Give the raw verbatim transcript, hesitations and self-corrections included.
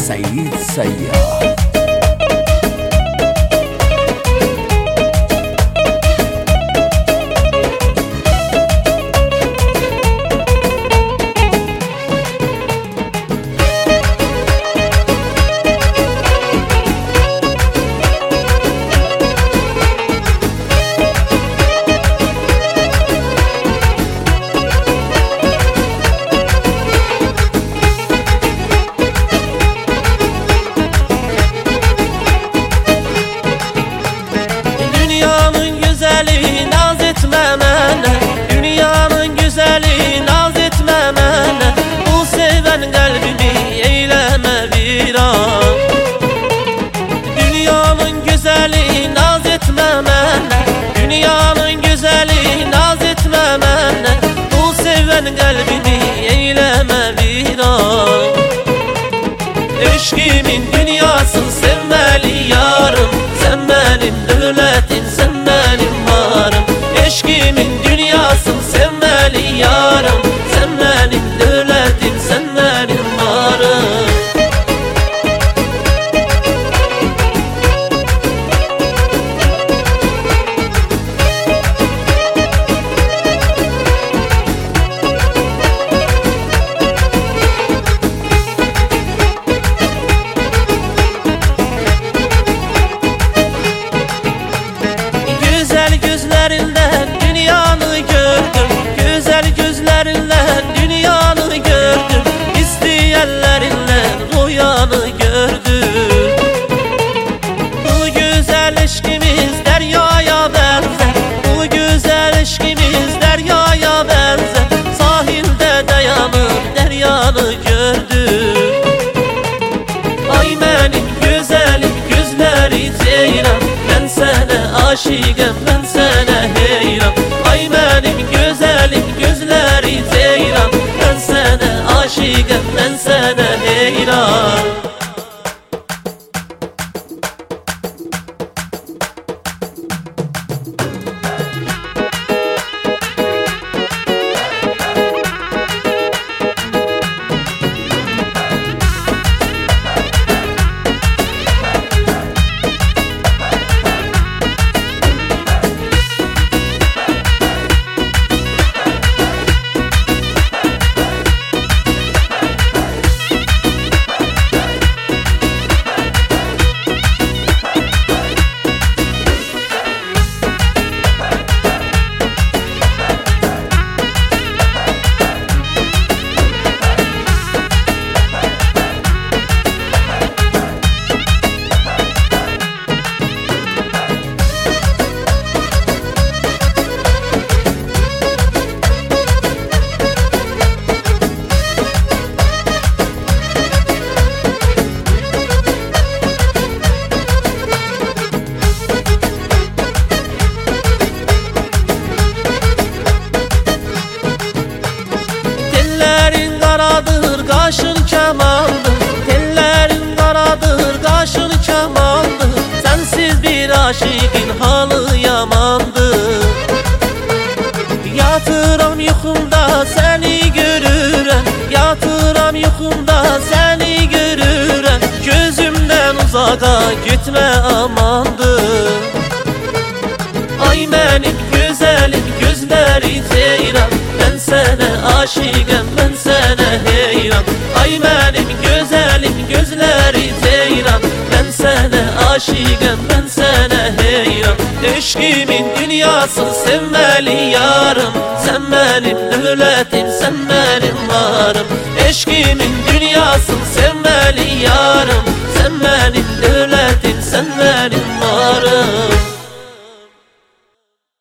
سعيد سياح. Dünyanın güzeli naz etme mene, dünyanın güzeli naz etme mene, bu seven kalbimi eyleme viran. Dünyanın güzeli naz etme mene, dünyanın güzeli naz etme mene, bu seven kalbimi eyleme viran. Eşkimin dünyasın sevmeli yarım, sen benim devletim, sen benim varım. Eşkimin dünyasın sevmeli yarım, sen benim devletim, sen benim varım. Güzel gözlerinden dünyanı gördüm, güzel gözlerinden dünyanı gördüm, isteyenlerinden rüyanı gördüm. Bu güzel aşkımız deryaya benzer, bu güzel aşkımız deryaya benzer, sahilde dayanır deryanı gördüm. Ay benim güzelim gözleri ceylan, ben sana aşıkım, ben sana heyran. Ay benim güzelim gözleri ceylan, ben sana aşıkım, ben sana heyran. Tellerin karadır, kaşın kemandır, tellerin karadır, kaşın kemandır, sensiz bir aşıkın halı yamandır. Yatıram yuxumda seni görürəm, yatıram yuxumda seni görürəm, gözümden uzağa gitme amandır. Ay benim güzelim gözleri ceylan, ben sana aşıkım, ben sana heyran. Ay benim güzelim gözleri ceylan, ben sana aşıkım, ben sana heyran. Eşkimin dünyasın sevmeli yarım, sen benim devletim, sen benim varım. Eşkimin dünyasın sevmeli yarım,